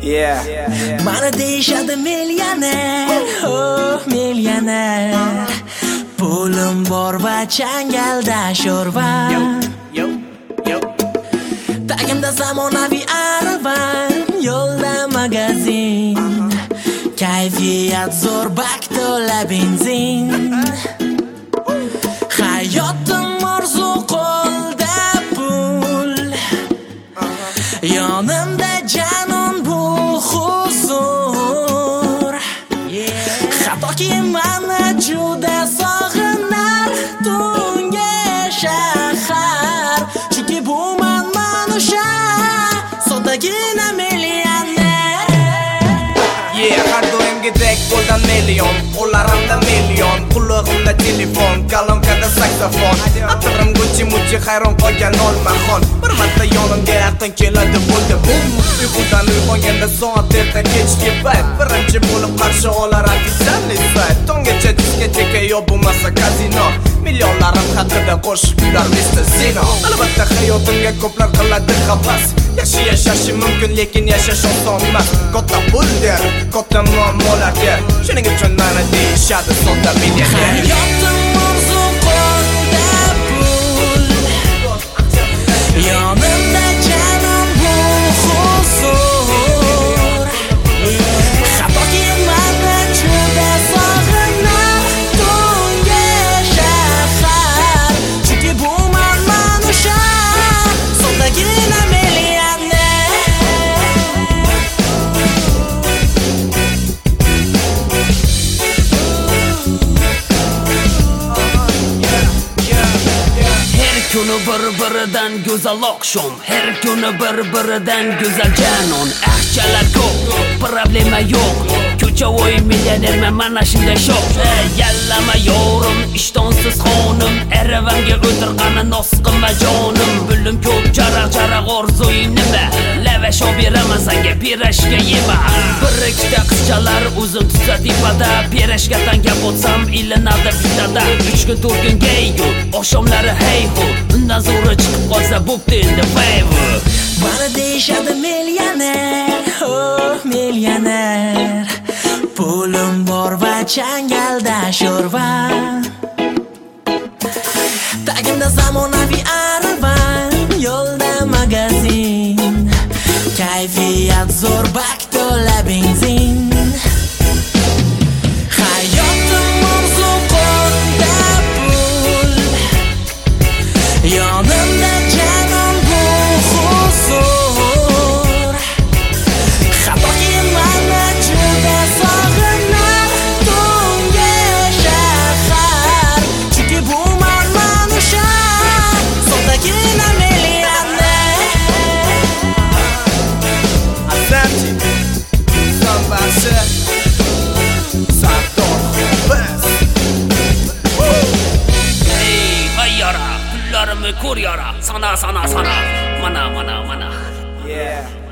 Mani deyishadi millioner, oh millioner. Pulim bor va changalda sho'rva. Tagimda zamonaviy arava, yo'lda magazin. Kayfiyat zo'r, bak to'la benzin. Hayotim orzu, qo'lda pul. Yonimda janon bu huzur. Hattoki mani juda sog'inar tungi shahar. Chunki bu man o'sha soddagina millioner. Har doimgidek qo'ldan million, qo'llarimda million, qulog'imda telefon, kalonkada saksofon. Atirim Gucci hayron qolgan olmaxon. Bir marta yonimga yaqin keladi bo'ldi bum. Uyqudan uyg'onganda soat erta kechki payt, birinchi bo'lib qarshi olar ofitsialniy sayt. Tongacha diskoteka yo bo'lmasa kazino, millionlarim haqida qo'shiq kuylar Mr. Zino. Albatta hayotimga ko'plar qiladi havas. Yaxshi yashashi mumkin, lekin yashash oson emas. Katta pul der, katta muammolar der. Shuning uchun mani deyishadi sodda millioner. Hayotim orzu, qo'lda pul. Yonimda janon bu huzur. Hattoki mani juda sog'inar tungi shahar. Chunki bu man o'sha soddagina millioner. Her kuni bir-biridan go'zal oqshom, her kuni bir-biridan go'zal janon. Axchalar ko'p, problema yo'q. Ko'cha voy millionerman, mana shunday shok. Yallama yorim, ishtonsiz xonim, Erevanga o'tirgani nos qilma jonim. Bilim ko'p, jaraq orzuing nima? Lavash beraman senga, pirashka yema. Bir ikkita qizchalar o'zim tutsa tepada, pirashka tanga bo'lsam ilinadi bitada. 3 kun 4 kun gaygu, oqshomlari hey ho. Undan zo'ri chiqib qolsa bo'pti endi favor. Mani deyishadi millioner, oh millioner. Pulim bor va changalda sho'rva. Tagimda zamonaviy arava, yo'lda magazin. Kayfiyat zo'r, bak to'la benzin. Hayotim orzu, qo'lda pul. Yonimda janon bu huzur. Hattoki mani juda sog'inar tungi shahar. Chunki bu man o'sha soddagina millioner. Azamchi, Sambasi, Sartor, biz. Hey, ayyara, pullarimni ko'r yara. Sana. Mana. Yeah.